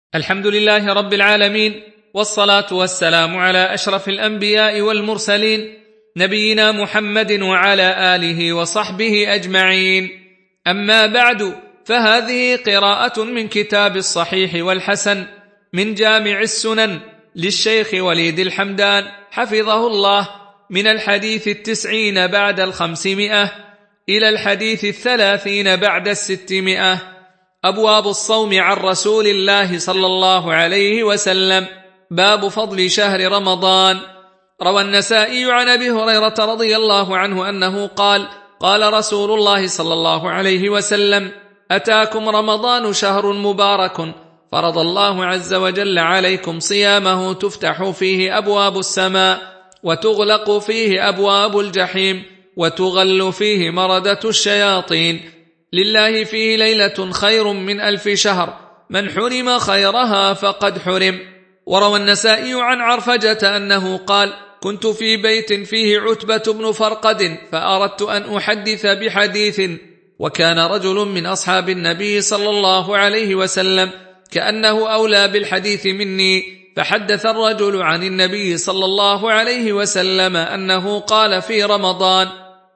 الحمد لله رب العالمين، والصلاة والسلام على أشرف الأنبياء والمرسلين نبينا محمد وعلى آله وصحبه أجمعين. أما بعد، فهذه قراءة من كتاب الصحيح والحسن من جامع السنن للشيخ وليد الحمدان حفظه الله، من الحديث 90 بعد 500 إلى الحديث 30 بعد 600. أبواب الصوم عن رسول الله صلى الله عليه وسلم. باب فضل شهر رمضان. روى النسائي عن أبي هريرة رضي الله عنه أنه قال: قال رسول الله صلى الله عليه وسلم: أتاكم رمضان شهر مبارك، فرض الله عز وجل عليكم صيامه، تفتح فيه أبواب السماء، وتغلق فيه أبواب الجحيم، وتغل فيه مردة الشياطين. لله فيه ليلة خير من 1000 شهر، من حرم خيرها فقد حرم. وروى النسائي عن عرفجة أنه قال: كنت في بيت فيه عتبة بن فرقد، فأردت أن أحدث بحديث، وكان رجل من أصحاب النبي صلى الله عليه وسلم كأنه أولى بالحديث مني، فحدث الرجل عن النبي صلى الله عليه وسلم أنه قال في رمضان: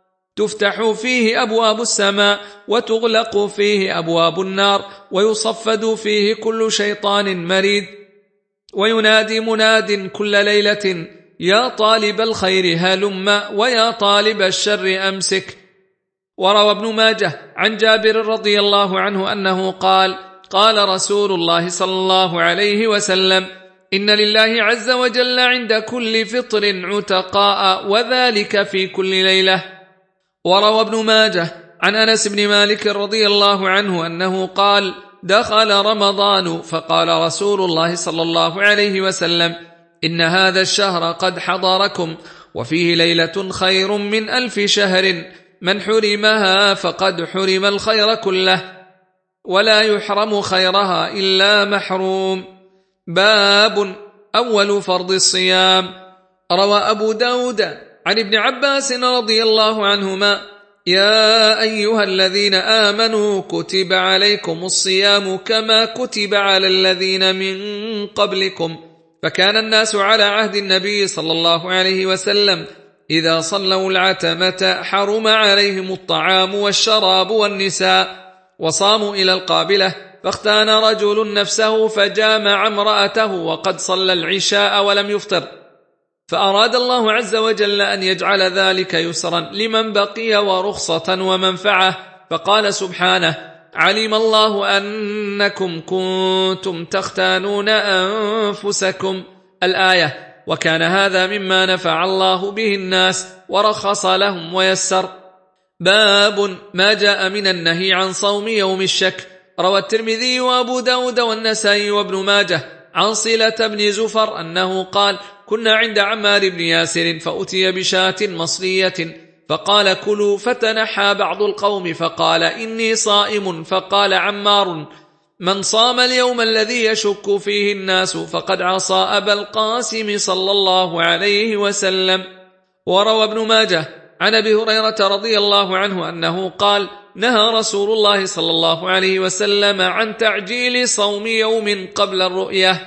تفتح فيه أبواب السماء، وتغلق فيه أبواب النار، ويصفد فيه كل شيطان مريد، وينادي مناد كل ليلة: يا طالب الخير هلم، ويا طالب الشر أمسك. وروى ابن ماجه عن جابر رضي الله عنه أنه قال: قال رسول الله صلى الله عليه وسلم: إن لله عز وجل عند كل فطر عتقاء، وذلك في كل ليلة. وروى ابن ماجه عن أنس بن مالك رضي الله عنه أنه قال: دخل رمضان، فقال رسول الله صلى الله عليه وسلم: إن هذا الشهر قد حضركم، وفيه ليلة خير من 1000 شهر، من حرمها فقد حرم الخير كله، ولا يحرم خيرها إلا محروم. باب أول فرض الصيام. روى أبو داود عن ابن عباس رضي الله عنهما: يا أيها الذين آمنوا كتب عليكم الصيام كما كتب على الذين من قبلكم، فكان الناس على عهد النبي صلى الله عليه وسلم إذا صلوا العتمة حرم عليهم الطعام والشراب والنساء، وصاموا إلى القابلة، فاختان رجل نفسه فجامع امرأته وقد صلى العشاء ولم يفطر، فأراد الله عز وجل أن يجعل ذلك يسرا لمن بقي ورخصة ومنفعة، فقال سبحانه: علم الله أنكم كنتم تختانون أنفسكم، الآية. وكان هذا مما نفع الله به الناس ورخص لهم ويسر. باب ما جاء من النهي عن صوم يوم الشك. روى الترمذي وأبو داود والنسائي وابن ماجه عن صلة بن زفر أنه قال: كنا عند عمار بن ياسر، فأتي بشاة مصرية، فقال: كلوا، فتنحى بعض القوم فقال: إني صائم، فقال عمار: من صام اليوم الذي يشك فيه الناس فقد عصى أبا القاسم صلى الله عليه وسلم. وروى ابن ماجه عن أبي هريرة رضي الله عنه أنه قال: نهى رسول الله صلى الله عليه وسلم عن تعجيل صوم يوم قبل الرؤية.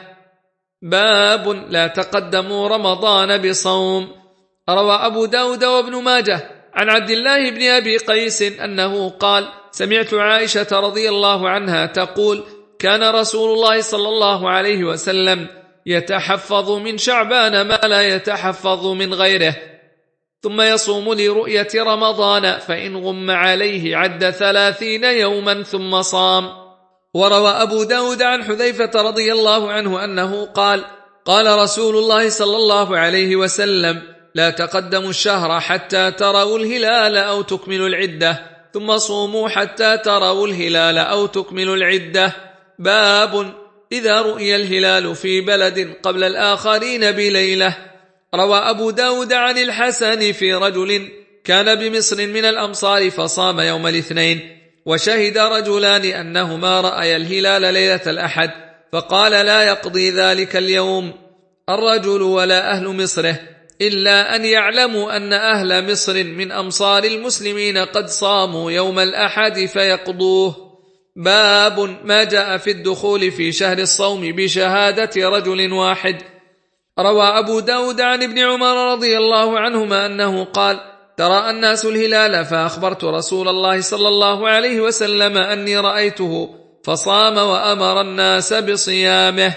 باب لا تقدموا رمضان بصوم. روى أبو داود وابن ماجه عن عبد الله بن أبي قيس أنه قال: سمعت عائشة رضي الله عنها تقول: كان رسول الله صلى الله عليه وسلم يتحفظ من شعبان ما لا يتحفظ من غيره، ثم يصوم لرؤية رمضان، فإن غم عليه عد 30 يوما ثم صام. وروى أبو داود عن حذيفة رضي الله عنه أنه قال: قال رسول الله صلى الله عليه وسلم: لا تقدموا الشهر حتى تروا الهلال أو تكملوا العدة، ثم صوموا حتى تروا الهلال أو تكملوا العدة. باب إذا رؤي الهلال في بلد قبل الآخرين بليلة. روى أبو داود عن الحسن في رجل كان بمصر من الأمصار، فصام يوم الاثنين، وشهد رجلان أنهما رأيا الهلال ليلة الأحد، فقال: لا يقضي ذلك اليوم الرجل ولا أهل مصره، إلا أن يعلموا أن أهل مصر من أمصار المسلمين قد صاموا يوم الأحد فيقضوه. باب ما جاء في الدخول في شهر الصوم بشهادة رجل واحد. روى أبو داود عن ابن عمر رضي الله عنهما أنه قال: تراءى الناس الهلال فأخبرت رسول الله صلى الله عليه وسلم أني رأيته فصام وأمر الناس بصيامه.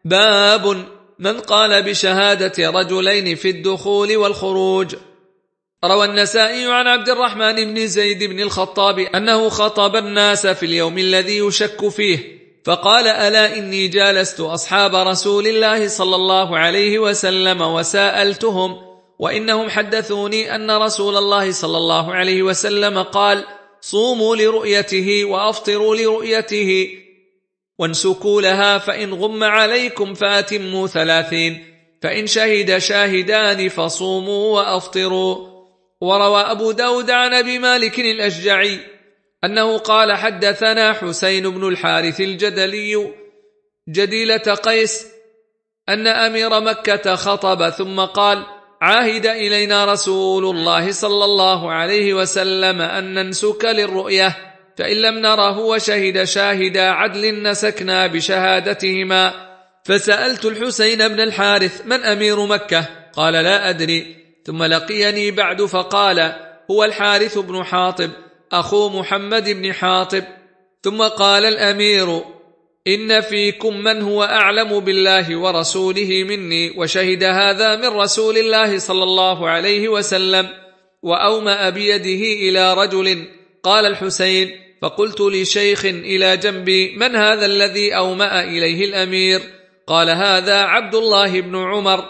باب من قال بشهادة رجلين في الدخول والخروج. روى النسائي عن عبد الرحمن بن زيد بن الخطاب أنه خطب الناس في اليوم الذي يشك فيه فقال: ألا إني جالست أصحاب رسول الله صلى الله عليه وسلم وسألتهم وإنهم حدثوني أن رسول الله صلى الله عليه وسلم قال: صوموا لرؤيته وأفطروا لرؤيته وانسكوا لها، فإن غم عليكم فأتموا 30، فإن شهد شاهدان فصوموا وأفطروا. وروى أبو داود عن أبي مالك الأشجعي أنه قال: حدثنا حسين بن الحارث الجدلي جديلة قيس أن أمير مكة خطب ثم قال: عاهد إلينا رسول الله صلى الله عليه وسلم أن ننسك للرؤية، فإن لم نره وشهد شاهد عدل نسكنا بشهادتهما. فسألت الحسين بن الحارث: من أمير مكة؟ قال: لا أدري. ثم لقيني بعد فقال: هو الحارث بن حاطب أخو محمد بن حاطب. ثم قال الأمير: إن فيكم من هو أعلم بالله ورسوله مني، وشهد هذا من رسول الله صلى الله عليه وسلم. وأومأ بيده إلى رجل. قال الحسين: فقلت لشيخ إلى جنبي: من هذا الذي أومأ إليه الأمير؟ قال: هذا عبد الله بن عمر.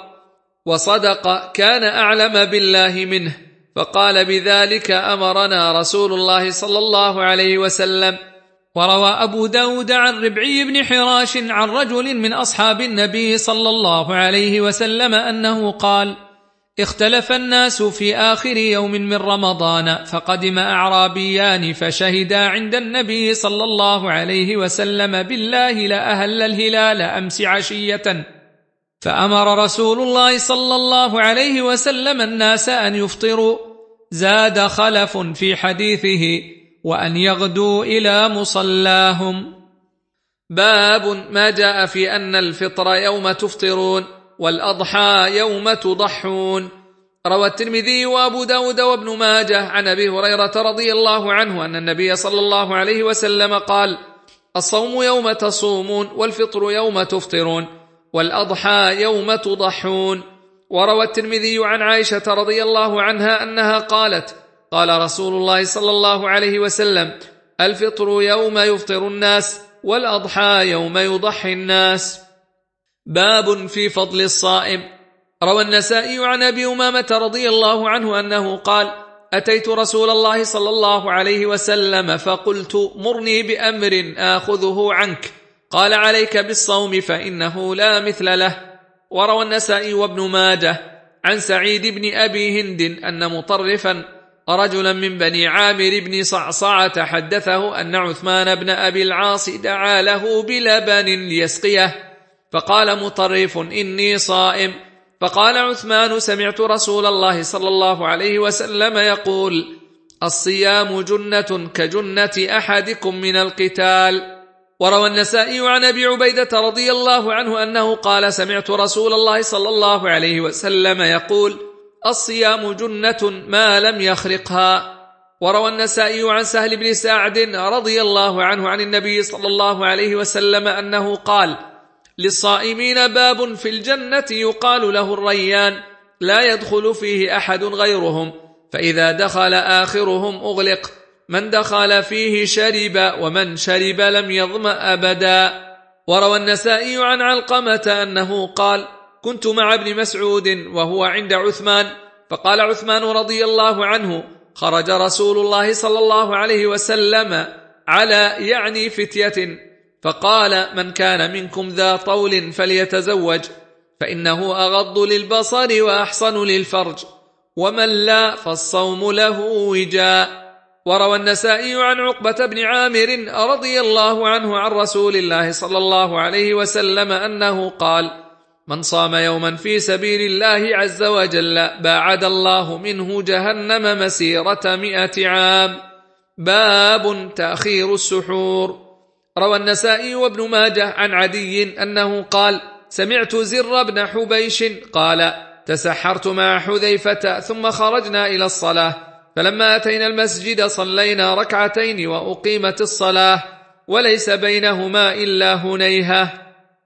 وصدق، كان أعلم بالله منه. فقال: بذلك أمرنا رسول الله صلى الله عليه وسلم. وروى أبو داود عن ربعي بن حراش عن رجل من أصحاب النبي صلى الله عليه وسلم أنه قال: اختلف الناس في آخر يوم من رمضان، فقدم أعرابيان فشهدا عند النبي صلى الله عليه وسلم بالله لأهل الهلال أمس عشية، فأمر رسول الله صلى الله عليه وسلم الناس أن يفطروا. زاد خلف في حديثه: وأن يغدوا إلى مصلاهم. باب ما جاء في أن الفطر يوم تفطرون والأضحى يوم تضحون. روى الترمذي وأبو داود وابن ماجه عن أبي هريرة رضي الله عنه أن النبي صلى الله عليه وسلم قال: الصوم يوم تصومون، والفطر يوم تفطرون، والأضحى يوم تضحون. وروى الترمذي عن عائشة رضي الله عنها أنها قالت: قال رسول الله صلى الله عليه وسلم: الفطر يوم يفطر الناس، والأضحى يوم يضحي الناس. باب في فضل الصائم. روى النسائي عن أبي أمامة رضي الله عنه أنه قال: أتيت رسول الله صلى الله عليه وسلم فقلت: مرني بأمر آخذه عنك. قال: عليك بالصوم فإنه لا مثل له. وروى النسائي وابن ماجه عن سعيد بن أبي هند أن مطرفا رجلا من بني عامر بن صعصعة حدثه أن عثمان بن أبي العاص دعا له بلبن ليسقيه، فقال مطرف: إني صائم. فقال عثمان: سمعت رسول الله صلى الله عليه وسلم يقول: الصيام جنة كجنة أحدكم من القتال. وروى النسائي عن أبي عبيدة رضي الله عنه أنه قال: سمعت رسول الله صلى الله عليه وسلم يقول: الصيام جنة ما لم يخرقها. وروى النسائي عن سهل بن سعد رضي الله عنه عن النبي صلى الله عليه وسلم أنه قال: للصائمين باب في الجنة يقال له الريان، لا يدخل فيه أحد غيرهم، فإذا دخل آخرهم أغلق، من دخل فيه شرب، ومن شرب لم يظمأ أبدا. وروى النسائي عن علقمة أنه قال: كنت مع ابن مسعود وهو عند عثمان، فقال عثمان رضي الله عنه: خرج رسول الله صلى الله عليه وسلم على يعني فتية، فقال: من كان منكم ذا طول فليتزوج، فإنه أغض للبصر وأحصن للفرج، ومن لا فالصوم له وجاء. وروى النسائي عن عقبة بن عامر رضي الله عنه عن رسول الله صلى الله عليه وسلم أنه قال: من صام يوما في سبيل الله عز وجل باعد الله منه جهنم مسيرة 100 عام. باب تأخير السحور. روى النسائي وابن ماجه عن عدي أنه قال: سمعت زر بن حبيش قال: تسحرت مع حذيفة ثم خرجنا إلى الصلاة، فلما أتينا المسجد صلينا ركعتين وأقيمت الصلاة وليس بينهما إلا هنيهة.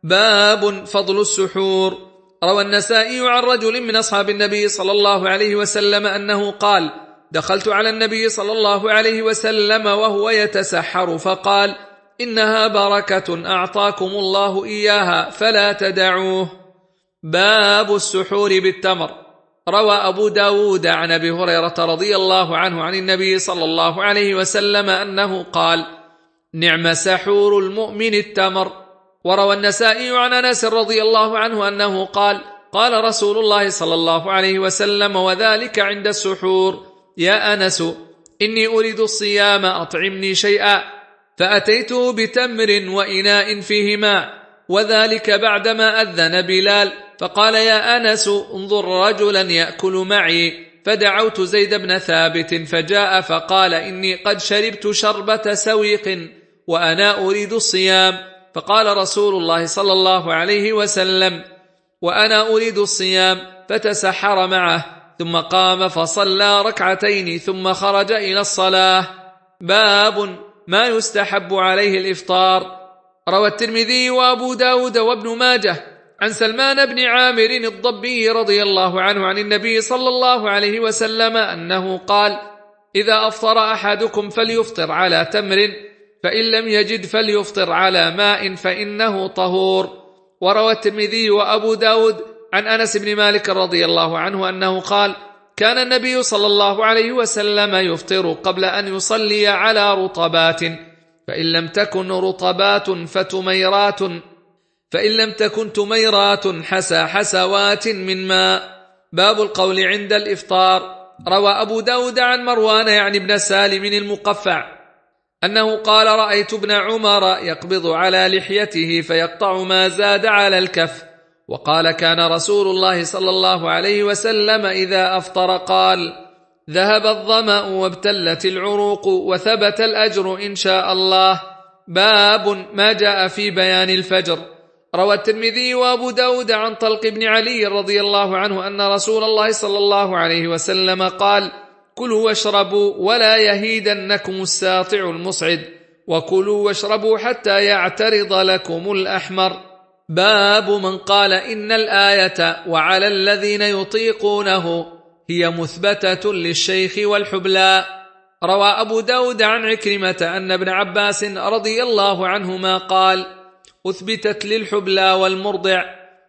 باب فضل السحور. روى النسائي عن رجل من أصحاب النبي صلى الله عليه وسلم أنه قال: دخلت على النبي صلى الله عليه وسلم وهو يتسحر فقال: إنها بركة أعطاكم الله إياها فلا تدعوه. باب السحور بالتمر. روى أبو داود عن أبي هريرة رضي الله عنه عن النبي صلى الله عليه وسلم أنه قال: نعم سحور المؤمن التمر. وروى النسائي عن أنس رضي الله عنه أنه قال: قال رسول الله صلى الله عليه وسلم وذلك عند السحور: يا أنس إني أريد الصيام أطعمني شيئا، فأتيته بتمر وإناء فيه ماء، وذلك بعدما أذن بلال، فقال: يا أنس انظر رجلا يأكل معي، فدعوت زيد بن ثابت فجاء فقال: إني قد شربت شربة سويق وأنا أريد الصيام، فقال رسول الله صلى الله عليه وسلم: وأنا أريد الصيام، فتسحر معه ثم قام فصلى ركعتين ثم خرج إلى الصلاة. باب ما يستحب عليه الإفطار. روى الترمذي وأبو داود وابن ماجه عن سلمان بن عامر الضبي رضي الله عنه عن النبي صلى الله عليه وسلم أنه قال: إذا أفطر أحدكم فليفطر على تمر، فإن لم يجد فليفطر على ماء فإنه طهور. وروى الترمذي وأبو داود عن أنس بن مالك رضي الله عنه أنه قال: كان النبي صلى الله عليه وسلم يفطر قبل أن يصلي على رطبات، فإن لم تكن رطبات فتميرات، فإن لم تكن تميرات حسوات من ماء. باب القول عند الإفطار. روى أبو داود عن مروان يعني ابن سالم المقفع أنه قال: رأيت ابن عمر يقبض على لحيته فيقطع ما زاد على الكف. وقال: كان رسول الله صلى الله عليه وسلم إذا أفطر قال: ذهب الظمأ وابتلت العروق وثبت الأجر إن شاء الله. باب ما جاء في بيان الفجر. روى الترمذي وأبو داود عن طلق بن علي رضي الله عنه أن رسول الله صلى الله عليه وسلم قال: كلوا واشربوا ولا يهيدنكم الساطع المصعد، وكلوا واشربوا حتى يعترض لكم الأحمر. باب من قال إن الآية وعلى الذين يطيقونه هي مثبتة للشيخ والحبلاء. روى أبو داود عن عكرمة أن ابن عباس رضي الله عنهما قال: أثبتت للحبلى والمرضع.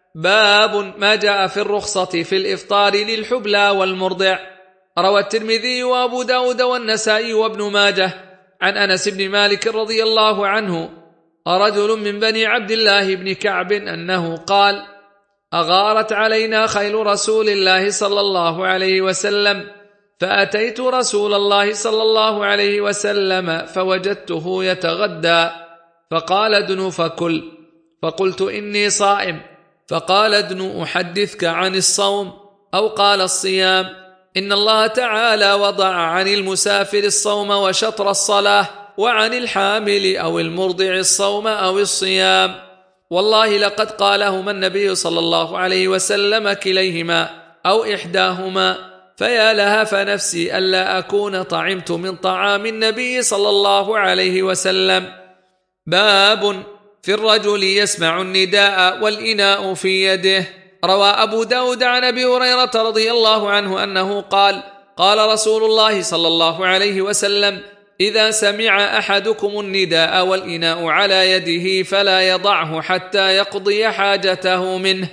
باب ما جاء في الرخصة في الإفطار للحبلى والمرضع. روى الترمذي وأبو داود والنسائي وابن ماجه عن أنس بن مالك رضي الله عنه رجل من بني عبد الله بن كعب أنه قال: أغارت علينا خيل رسول الله صلى الله عليه وسلم، فأتيت رسول الله صلى الله عليه وسلم فوجدته يتغدى، فقال: ادن فكل، فقلت: إني صائم، فقال: ادن أحدثك عن الصوم، أو قال الصيام. إن الله تعالى وضع عن المسافر الصوم وشطر الصلاة، وعن الحامل أو المرضع الصوم أو الصيام. والله لقد قالهما النبي صلى الله عليه وسلم كليهما أو إحداهما، فيا لها فنفسي ألا أكون طعمت من طعام النبي صلى الله عليه وسلم. باب في الرجل يسمع النداء والإناء في يده. روى أبو داود عن أبي هريرة رضي الله عنه أنه قال: قال رسول الله صلى الله عليه وسلم: إذا سمع أحدكم النداء والإناء على يده فلا يضعه حتى يقضي حاجته منه.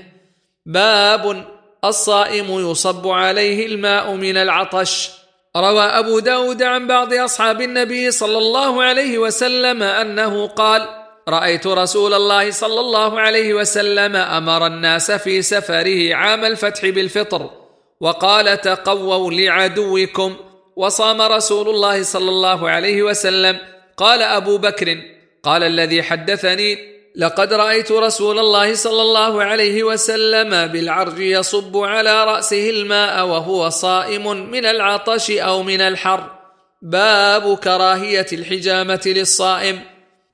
باب الصائم يصب عليه الماء من العطش. روى أبو داود عن بعض أصحاب النبي صلى الله عليه وسلم أنه قال: رأيت رسول الله صلى الله عليه وسلم أمر الناس في سفره عام الفتح بالفطر، وقال: تقووا لعدوكم، وصام رسول الله صلى الله عليه وسلم. قال أبو بكر: قال الذي حدثني: لقد رأيت رسول الله صلى الله عليه وسلم بالعرج يصب على رأسه الماء وهو صائم من العطش أو من الحر. باب كراهية الحجامة للصائم.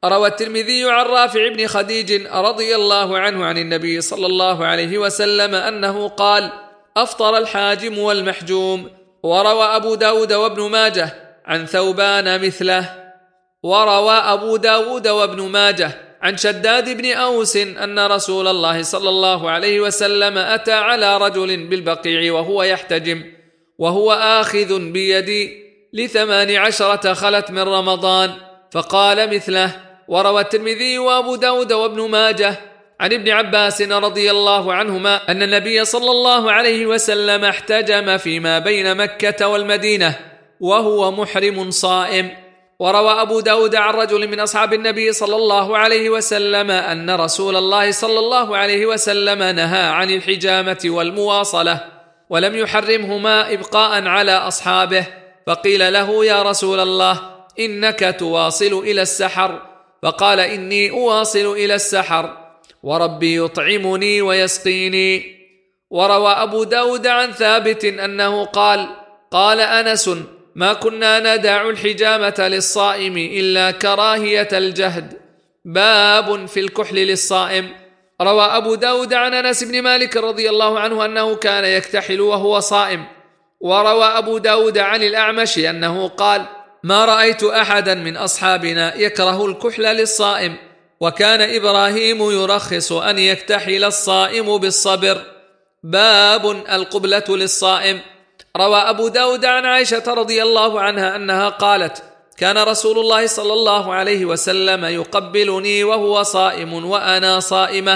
روى الترمذي عن رافع بن خديج رضي الله عنه عن النبي صلى الله عليه وسلم أنه قال: أفطر الحاجم والمحجوم. وروى أبو داود وابن ماجه عن ثوبان مثله. وروى أبو داود وابن ماجه عن شداد بن أوس أن رسول الله صلى الله عليه وسلم أتى على رجل بالبقيع وهو يحتجم وهو آخذ بيدي ل18 خلت من رمضان، فقال مثله. وروى الترمذي وأبو داود وابن ماجه عن ابن عباس رضي الله عنهما أن النبي صلى الله عليه وسلم احتجم فيما بين مكة والمدينة وهو محرم صائم. وروى أبو داود عن رجل من أصحاب النبي صلى الله عليه وسلم أن رسول الله صلى الله عليه وسلم نهى عن الحجامة والمواصلة ولم يحرمهما إبقاء على أصحابه، فقيل له: يا رسول الله، إنك تواصل إلى السحر. فقال: إني أواصل إلى السحر وربي يطعمني ويسقيني. وروى أبو داود عن ثابت أنه قال: قال أنس: ما كنا ندع الحجامة للصائم إلا كراهية الجهد. باب في الكحل للصائم. روى أبو داود عن أنس بن مالك رضي الله عنه أنه كان يكتحل وهو صائم. وروى أبو داود عن الأعمش أنه قال: ما رأيت أحدا من أصحابنا يكره الكحل للصائم، وكان إبراهيم يرخص أن يكتحل الصائم بالصبر. باب القبلة للصائم. روى أبو داود عن عائشة رضي الله عنها أنها قالت: كان رسول الله صلى الله عليه وسلم يقبلني وهو صائم وأنا صائمة.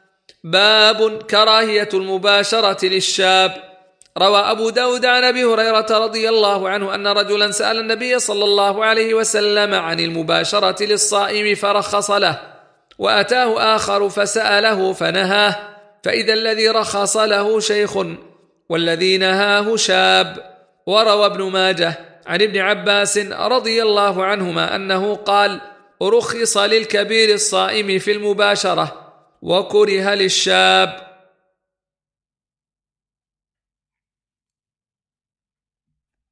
باب كراهية المباشرة للشاب. روى أبو داود عن أبي هريرة رضي الله عنه أن رجلا سأل النبي صلى الله عليه وسلم عن المباشرة للصائم فرخص له، وأتاه آخر فسأله فنهاه، فإذا الذي رخص له شيخ والذي نهاه شاب. وروى ابن ماجه عن ابن عباس رضي الله عنهما أنه قال: رخص للكبير الصائم في المباشرة وكره للشاب.